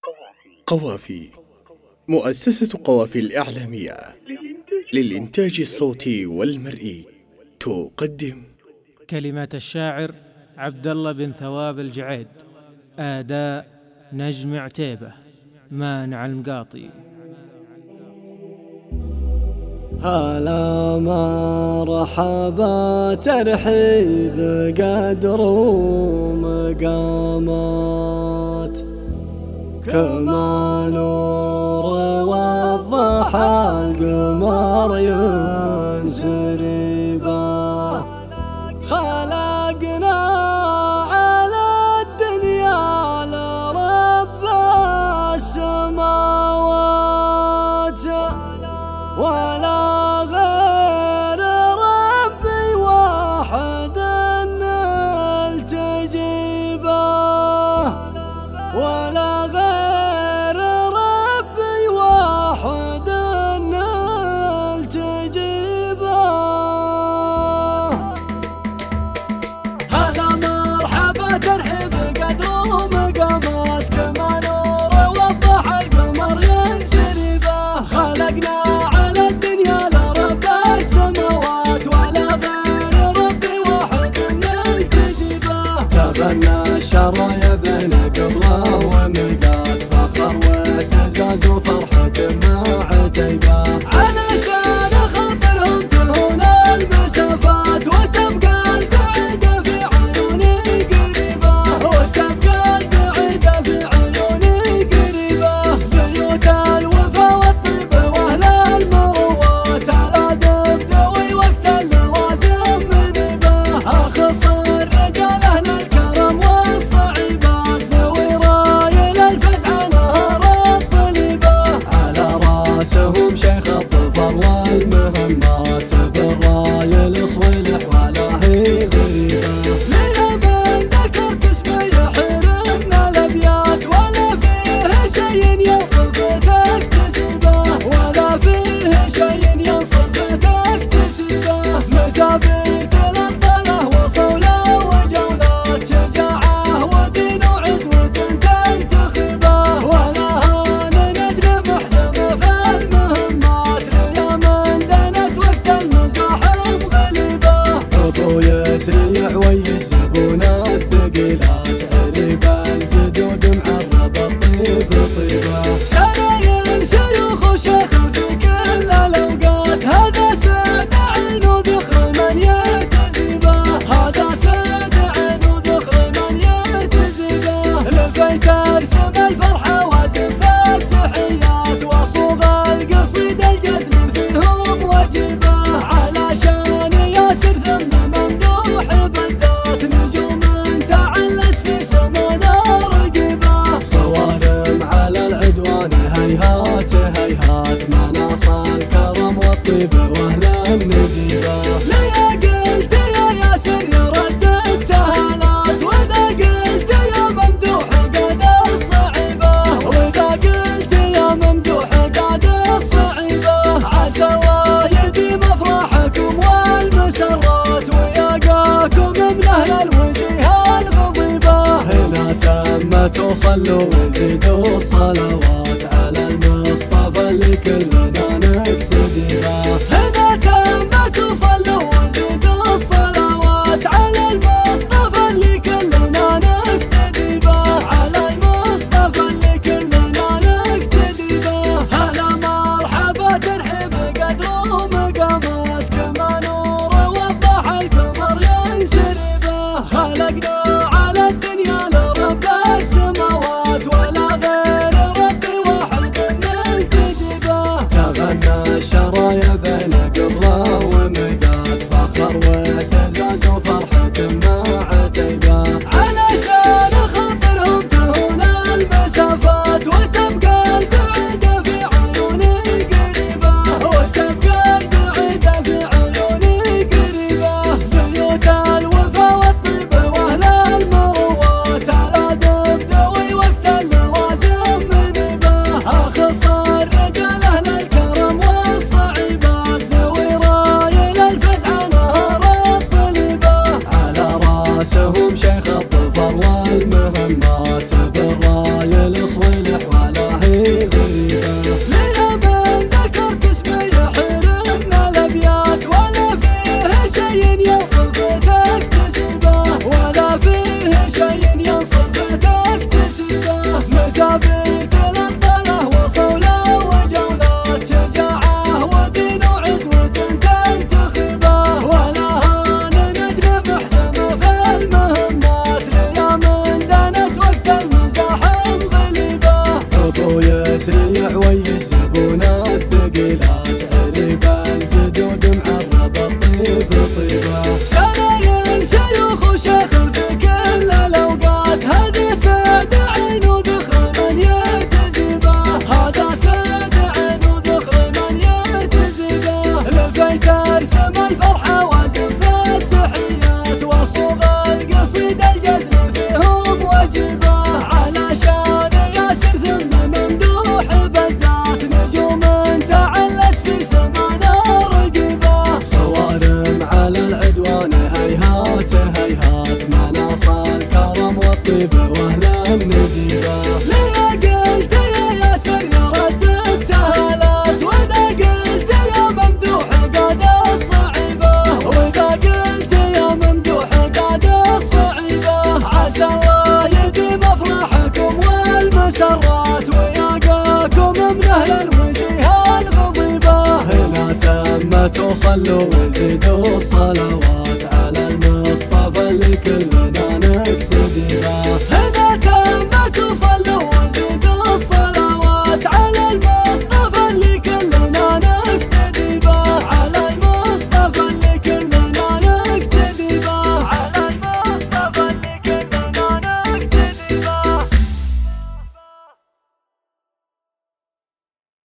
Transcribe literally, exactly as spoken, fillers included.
قوافي، مؤسسة قوافي الإعلامية للإنتاج الصوتي والمرئي تقدم كلمات الشاعر عبد الله بن ثواب الجعيد، أداء نجم عتيبة، مانع المقاطي. هلا مرحبا ترحيب قدر ومقامات، كما نور والضحى القمر ينسري به. خلقنا على الدنيا لرب السماوات، ولا غير ربي واحد نلتجي به، ولا غير ربي واحد نلتجي به. هلا مرحبا ترحيب قدر ومقامات، كما نور والضحى القمر ينسري به. خلقنا على الدنيا لرب السماوات، ولا غير ربي واحد نلتجي به. تبنى الشرايا بين قبله ومقات، فخر واعتزاز وفرحة مع عتيبة، علشان خاطرهم تهون المسافات، وتبقى البعيدة في عيوني قريبة، وتبقى البعيدة في عيوني قريبة. بيوت الوفا والطيب واهل المروات، على دبدوي وقت اللوازم منيبة. اخص الرجال اهل الكرم والصعيبات، ذوي رايل الفزع نهر الطليبة، على راسهم شيخ الظفر والمهمات، بالرايل صويلح ولا هي غريبة. ليلة من ذكرت اسمه يحرمنا الابيات، ولا فيه شيء ينصف تكتسبه، ولا فيه شيء ينصف تكتسبه. مثابيت الأبطالة وصولة وجولات، شجاعة ودين وعزوة تنتخبه، ولا هان نجم محزم في المهمات، ريا من دنت وقت المزاحم غلبه. عضو يسريع ويسبون الثقيلات، قريب الجدود معرب الطيب طيبه. سنايل شيوخ وشيخ في كل الأوقات، هذا سعد عين وذخر من يرتزي به، هذا سعد عين وذخر من يرتزي به. لفيت ارسم الفرحة وازف التحيات، وصوغ القصيد الجزم فيهم وجبه، علشان ياسر ثم ممدوح بالذات، نجوم تعلت في سمانا رقبه. صوارم على العدوان هيهات هيهات، مناص الكرم والطيب واهل النجيبه. ليا قلت يا ياسر يردد سهالات، واذا قلت يا ممدوح قاد الصعيبه، واذا قلت يا ممدوح قاد الصعيبه. عسى الله يديم افراحكم والمسرات، ويقاكم من اهل الوجيه الغضيبه. هنا تمت وصلوا وزيدوا الصلوات، على المصطفى اللي كلنا نقتدي به. هنا تمت وصلوا وزيدوا الصلوات، على المصطفى اللي كلنا نقتدي به، على المصطفى اللي كلنا نقتدي به. هلا مرحبا ترحيب قدر ومقامات، كما نور والضحى القمر ينسري به. خلقنا على الدنيا لرب السماوات، ولا غير ربي ولا هي غريبة. ليا من ذكرت اسمي يحرمنا الأبيات ولا فيه شيء ينصفتك تسبه ولا فيه شيء ينصفتك تسبه. مثابيت الأبطالة وصولة وجولات شجاعة ودين وعزوة تنتخبه ولا هان نجم محسن في المهمات. ليا من دانت وقت المزاحم غلبه أبو يسريع ويسبون الثقيلات عرب الجدود معرب الطيب طيبه. سنايل شيوخ وشيخ في كل الأوقات هذه سد عين وذخر من يرتزبه هذا سد عين وذخر من يرتزبه. لفيت ارسم الفرحة وازف التحيات وصوغ القصيد الجزم فيهم وجبه علشان ياسر ثم ممدوح بالذات نجوم تعلت في سمانا رقبه. صوارم على العدوان هيهات هيهات مناص الكرم والطيب واهل النجيبه. ليا قلت يا ياسر يردد سهلات واذا قلت يا ممدوح قاد الصعيبه واذا قلت يا ممدوح قاد الصعيبه. عسى الله يديم افراحكم والمسرات وياقاكم من اهل الوجيه الغضيبه. هنا تمت وصلوا وزيدوا الصلوات على المصطفى اللي كلنا نقتدي به.